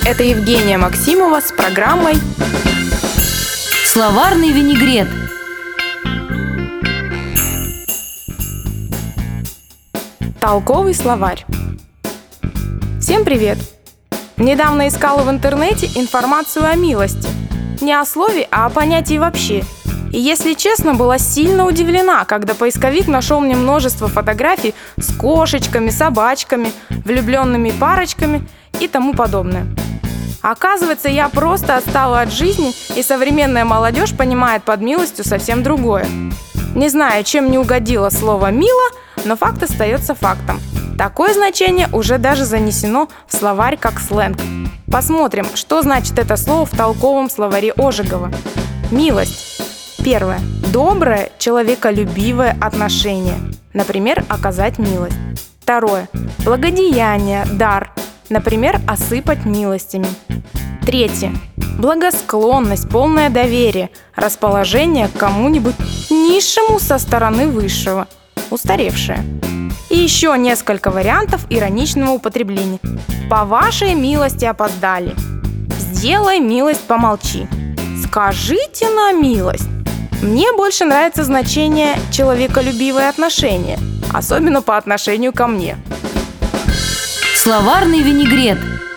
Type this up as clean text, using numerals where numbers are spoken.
Это Евгения Максимова с программой Словарный винегрет. Толковый словарь. Всем привет! Недавно искала в интернете информацию о милости. Не о слове, а о понятии вообще. И, если честно, была сильно удивлена, когда поисковик нашел мне множество фотографий с кошечками, собачками, влюбленными парочками и тому подобное. Оказывается, я просто отстала от жизни, и современная молодежь понимает под милостью совсем другое. Не знаю, чем не угодило слово «мило», но факт остается фактом. Такое значение уже даже занесено в словарь как сленг. Посмотрим, что значит это слово в толковом словаре Ожегова. Милость. Первое. Доброе, человеколюбивое отношение. Например, оказать милость. Второе. Благодеяние, дар. Например, осыпать милостями. Третье. Благосклонность, полное доверие, расположение к кому-нибудь низшему со стороны высшего. Устаревшее. И еще несколько вариантов ироничного употребления. По вашей милости опоздали. Сделай милость, помолчи. Скажите на милость. Мне больше нравится значение человеколюбивое отношение, особенно по отношению ко мне. Словарный винегрет.